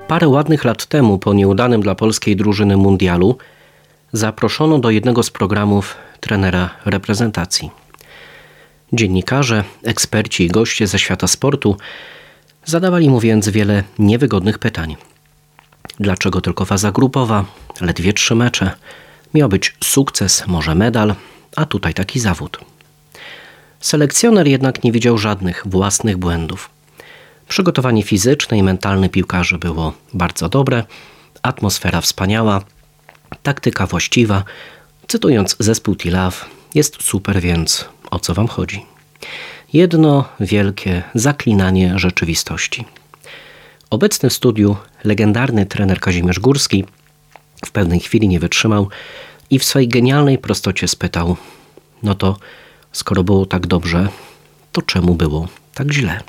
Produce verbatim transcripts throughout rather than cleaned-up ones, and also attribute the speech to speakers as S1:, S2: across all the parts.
S1: Parę ładnych lat temu, po nieudanym dla polskiej drużyny mundialu, zaproszono do jednego z programów trenera reprezentacji. Dziennikarze, eksperci i goście ze świata sportu zadawali mu więc wiele niewygodnych pytań. Dlaczego tylko faza grupowa, ledwie trzy mecze, miał być sukces, może medal, a tutaj taki zawód. Selekcjoner jednak nie widział żadnych własnych błędów. Przygotowanie fizyczne i mentalne piłkarzy było bardzo dobre, atmosfera wspaniała, taktyka właściwa. Cytując zespół T-Love, jest super, więc o co wam chodzi? Jedno wielkie zaklinanie rzeczywistości. Obecny w studiu legendarny trener Kazimierz Górski w pewnej chwili nie wytrzymał i w swojej genialnej prostocie spytał: no to skoro było tak dobrze, to czemu było tak źle?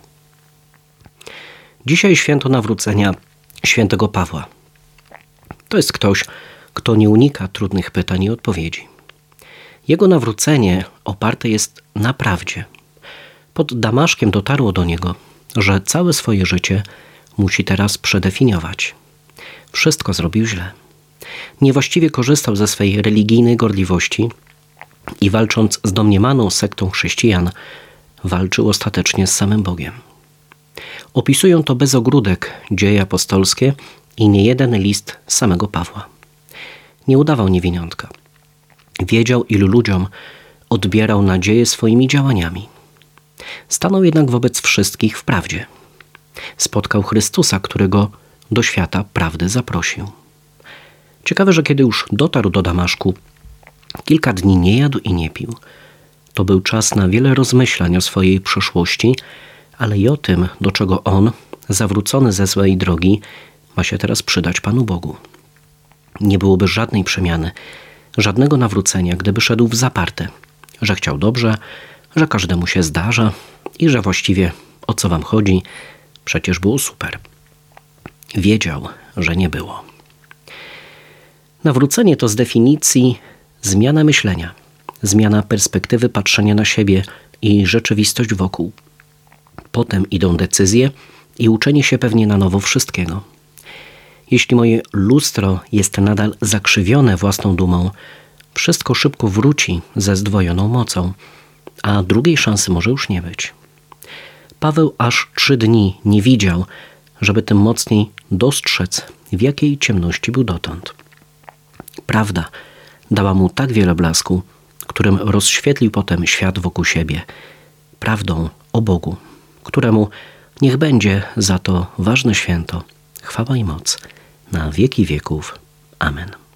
S1: Dzisiaj święto nawrócenia świętego Pawła. To jest ktoś, kto nie unika trudnych pytań i odpowiedzi. Jego nawrócenie oparte jest na prawdzie. Pod Damaszkiem dotarło do niego, że całe swoje życie musi teraz przedefiniować. Wszystko zrobił źle. Niewłaściwie korzystał ze swej religijnej gorliwości i walcząc z domniemaną sektą chrześcijan, walczył ostatecznie z samym Bogiem. Opisują to bez ogródek dzieje apostolskie i niejeden list samego Pawła. Nie udawał niewiniątka. Wiedział, ilu ludziom odbierał nadzieję swoimi działaniami. Stanął jednak wobec wszystkich w prawdzie. Spotkał Chrystusa, którego do świata prawdy zaprosił. Ciekawe, że kiedy już dotarł do Damaszku, kilka dni nie jadł i nie pił. To był czas na wiele rozmyślań o swojej przeszłości, ale i o tym, do czego on, zawrócony ze złej drogi, ma się teraz przydać Panu Bogu. Nie byłoby żadnej przemiany, żadnego nawrócenia, gdyby szedł w zaparte, że chciał dobrze, że każdemu się zdarza i że właściwie o co wam chodzi, przecież było super. Wiedział, że nie było. Nawrócenie to z definicji zmiana myślenia, zmiana perspektywy patrzenia na siebie i rzeczywistość wokół. Potem idą decyzje i uczenie się pewnie na nowo wszystkiego. Jeśli moje lustro jest nadal zakrzywione własną dumą, wszystko szybko wróci ze zdwojoną mocą, a drugiej szansy może już nie być. Paweł aż trzy dni nie widział, żeby tym mocniej dostrzec, w jakiej ciemności był dotąd. Prawda dała mu tak wiele blasku, którym rozświetlił potem świat wokół siebie. Prawdą o Bogu, któremu niech będzie za to ważne święto, chwała i moc na wieki wieków. Amen.